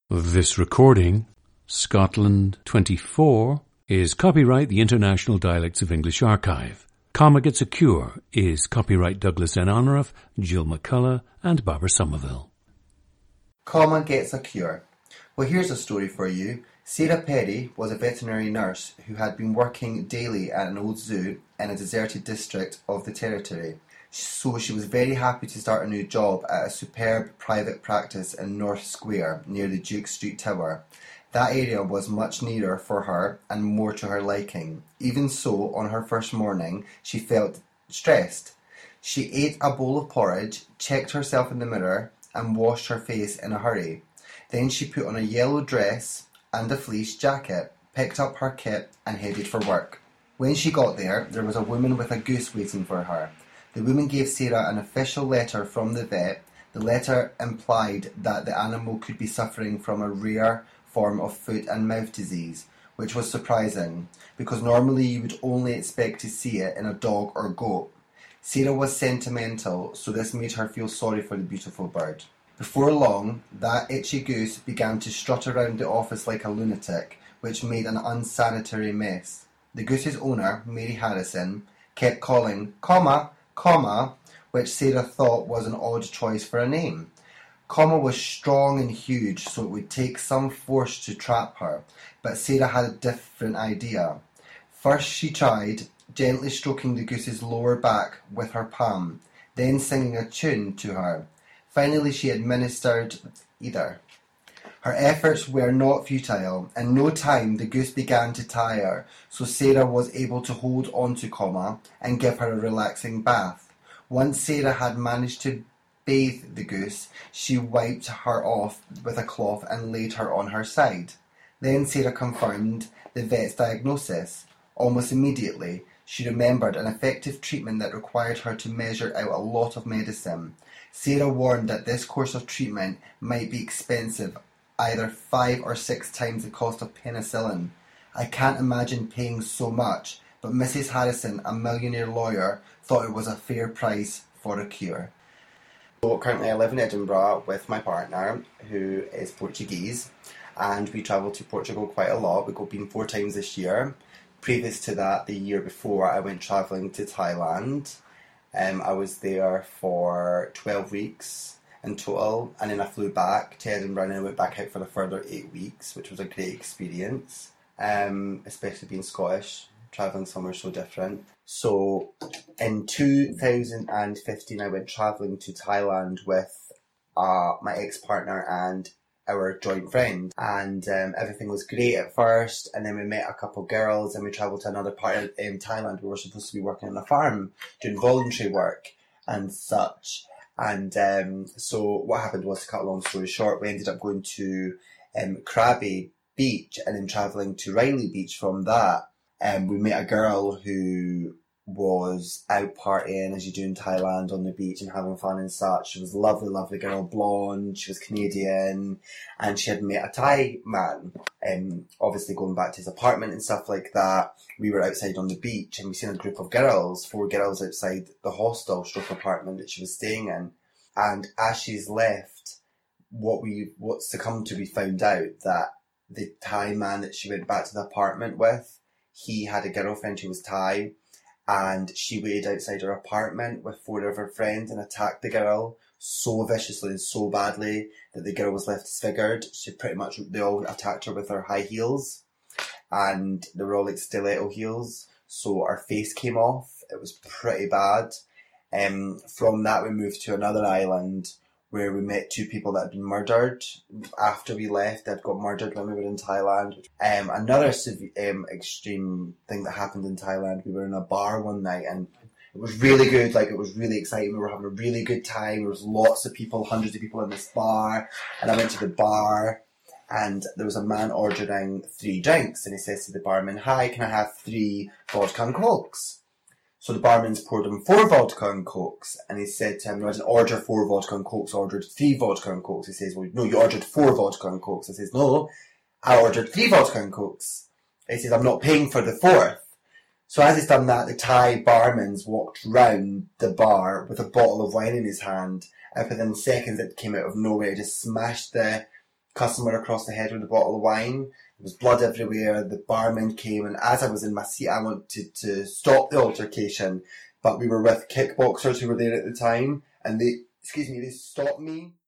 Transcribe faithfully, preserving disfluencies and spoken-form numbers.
This recording, Scotland twenty-four, is copyright the International Dialects of English Archive. Comma Gets a Cure is copyright Douglas N. Honorath, Jill McCullough, and Barbara Somerville. Comma Gets a Cure. Well, here's a story for you. Sarah Perry was a veterinary nurse who had been working daily at an old zoo in a deserted district of the territory. So she was very happy to start a new job at a superb private practice in North Square near the Duke Street Tower. That area was much nearer for her and more to her liking. Even so, on her first morning, she felt stressed. She ate a bowl of porridge, checked herself in the mirror, and washed her face in a hurry. Then she put on a yellow dress and a fleece jacket, picked up her kit, and headed for work. When she got there, there was a woman with a goose waiting for her. The woman gave Sarah an official letter from the vet. The letter implied that the animal could be suffering from a rare form of foot and mouth disease, which was surprising, because normally you would only expect to see it in a dog or goat. Sarah was sentimental, so this made her feel sorry for the beautiful bird. Before long, that itchy goose began to strut around the office like a lunatic, which made an unsanitary mess. The goose's owner, Mary Harrison, kept calling, comma, comma, which Sarah thought was an odd choice for a name. Comma was strong and huge, so it would take some force to trap her, but Sarah had a different idea. First she tried, gently stroking the goose's lower back with her palm, then singing a tune to her. Finally she administered either. Her efforts were not futile. In no time the goose began to tire, so Sarah was able to hold on to Comma and give her a relaxing bath. Once Sarah had managed to bathe the goose, she wiped her off with a cloth and laid her on her side. Then Sarah confirmed the vet's diagnosis. Almost immediately, she remembered an effective treatment that required her to measure out a lot of medicine. Sarah warned that this course of treatment might be expensive, either five or six times the cost of penicillin. I can't imagine paying so much, but Missus Harrison, a millionaire lawyer, thought it was a fair price for a cure. So currently I live in Edinburgh with my partner, who is Portuguese, and we travel to Portugal quite a lot. We've been four times this year. Previous to that, the year before, I went travelling to Thailand. Um, I was there for twelve weeks in total, and then I flew back to Edinburgh and I went back out for a further eight weeks, which was a great experience, um, especially being Scottish, travelling somewhere so different. So in two thousand fifteen I went travelling to Thailand with uh, my ex-partner and our joint friend, and um, everything was great at first, and then we met a couple of girls and we travelled to another part of um, Thailand. We were supposed to be working on a farm, doing voluntary work and such. And um, so what happened was, to cut a long story short, we ended up going to um, Krabi Beach and then travelling to Riley Beach from that. And um, we met a girl who was out partying, as you do in Thailand, on the beach and having fun and such. She was a lovely, lovely girl, blonde, she was Canadian, and she had met a Thai man. Um, obviously going back to his apartment and stuff like that, we were outside on the beach and we seen a group of girls, four girls outside the hostel stroke apartment that she was staying in. And as she's left, what we what's to come to, we found out that the Thai man that she went back to the apartment with, he had a girlfriend who was Thai, and she waited outside her apartment with four of her friends and attacked the girl so viciously and so badly that the girl was left disfigured. She pretty much, they all attacked her with her high heels, and they were all like stiletto heels, so her face came off. It was pretty bad. Um, from that we moved to another island where we met two people that had been murdered. After we left, they'd got murdered when we were in Thailand. Um, another sev- um, extreme thing that happened in Thailand, we were in a bar one night and it was really good, like it was really exciting. We were having a really good time. There was lots of people, hundreds of people in this bar. And I went to the bar and there was a man ordering three drinks, and he says to the barman, "Hi, can I have three vodka and cokes?" So the barman's poured him four vodka and cokes, and he said to him, "No, I didn't order four vodka and cokes, I ordered three vodka and cokes." He says, "Well, no, you ordered four vodka and cokes." He says, "No, I ordered three vodka and cokes." He says, "I'm not paying for the fourth." So as he's done that, the Thai barman's walked round the bar with a bottle of wine in his hand, and within seconds it came out of nowhere, just smashed the customer across the head with a bottle of wine. There was blood everywhere. The barman came, and as I was in my seat, I wanted to stop the altercation, but we were with kickboxers who were there at the time, and they, excuse me, they stopped me.